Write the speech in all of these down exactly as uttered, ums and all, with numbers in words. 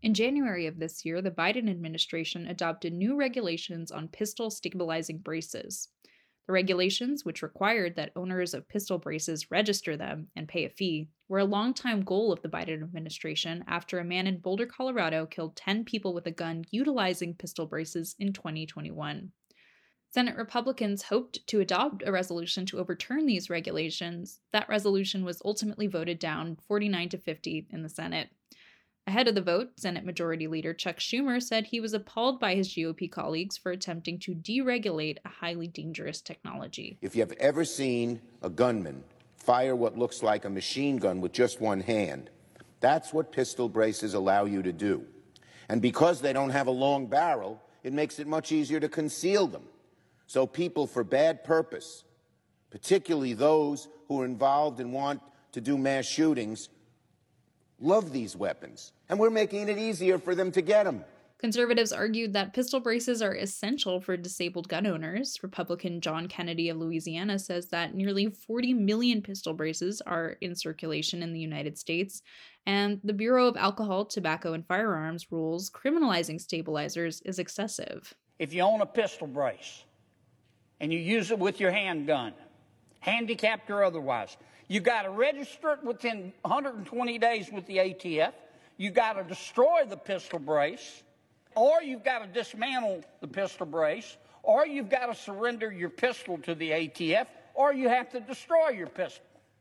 In January of this year, the Biden administration adopted new regulations on pistol stabilizing braces. The regulations, which required that owners of pistol braces register them and pay a fee, were a longtime goal of the Biden administration after a man in Boulder, Colorado killed ten people with a gun utilizing pistol braces in twenty twenty-one. Senate Republicans hoped to adopt a resolution to overturn these regulations. That resolution was ultimately voted down forty-nine to fifty in the Senate. Ahead of the vote, Senate Majority Leader Chuck Schumer said he was appalled by his G O P colleagues for attempting to deregulate a highly dangerous technology. If you've ever seen a gunman fire what looks like a machine gun with just one hand, that's what pistol braces allow you to do. And because they don't have a long barrel, it makes it much easier to conceal them. So people for bad purpose, particularly those who are involved and want to do mass shootings, love these weapons. And we're making it easier for them to get them. Conservatives argued that pistol braces are essential for disabled gun owners. Republican John Kennedy of Louisiana says that nearly forty million pistol braces are in circulation in the United States, and the Bureau of Alcohol, Tobacco, and Firearms rules criminalizing stabilizers is excessive. If you own a pistol brace and you use it with your handgun, handicapped or otherwise, you got to register it within one hundred twenty days with the A T F. You got to destroy the pistol brace, or you've got to dismantle the pistol brace, or you've got to surrender your pistol to the A T F, or you have to destroy your pistol.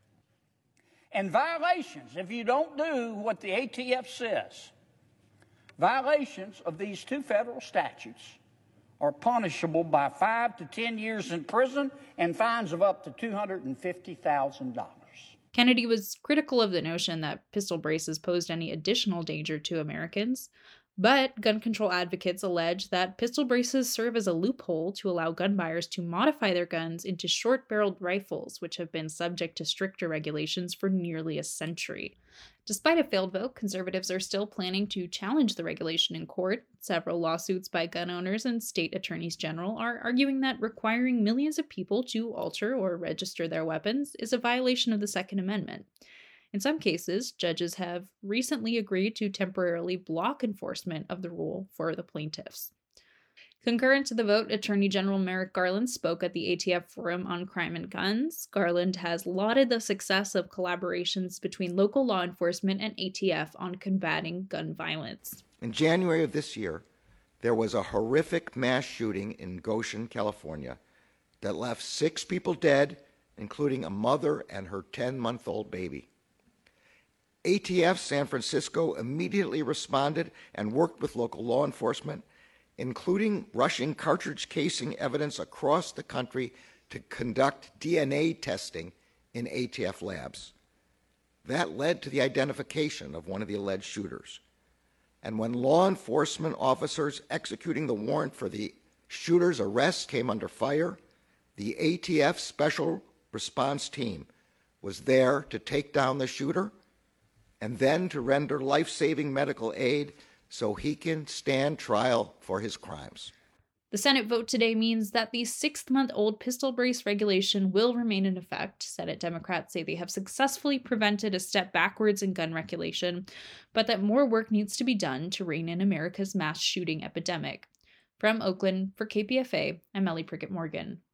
And violations, if you don't do what the A T F says, violations of these two federal statutes are punishable by five to ten years in prison and fines of up to two hundred fifty thousand dollars. Kennedy was critical of the notion that pistol braces posed any additional danger to Americans, but gun control advocates allege that pistol braces serve as a loophole to allow gun buyers to modify their guns into short-barreled rifles, which have been subject to stricter regulations for nearly a century. Despite a failed vote, conservatives are still planning to challenge the regulation in court. Several lawsuits by gun owners and state attorneys general are arguing that requiring millions of people to alter or register their weapons is a violation of the Second Amendment. In some cases, judges have recently agreed to temporarily block enforcement of the rule for the plaintiffs. Concurrent to the vote, Attorney General Merrick Garland spoke at the A T F Forum on Crime and Guns. Garland has lauded the success of collaborations between local law enforcement and A T F on combating gun violence. In January of this year, there was a horrific mass shooting in Goshen, California, that left six people dead, including a mother and her ten-month-old baby. A T F San Francisco immediately responded and worked with local law enforcement, including rushing cartridge casing evidence across the country to conduct D N A testing in A T F labs. That led to the identification of one of the alleged shooters. And when law enforcement officers executing the warrant for the shooter's arrest came under fire, the A T F Special Response Team was there to take down the shooter and then to render life-saving medical aid so he can stand trial for his crimes. The Senate vote today means that the six-month-old pistol brace regulation will remain in effect. Senate Democrats say they have successfully prevented a step backwards in gun regulation, but that more work needs to be done to rein in America's mass shooting epidemic. From Oakland, for K P F A, I'm Ellie Prickett Morgan.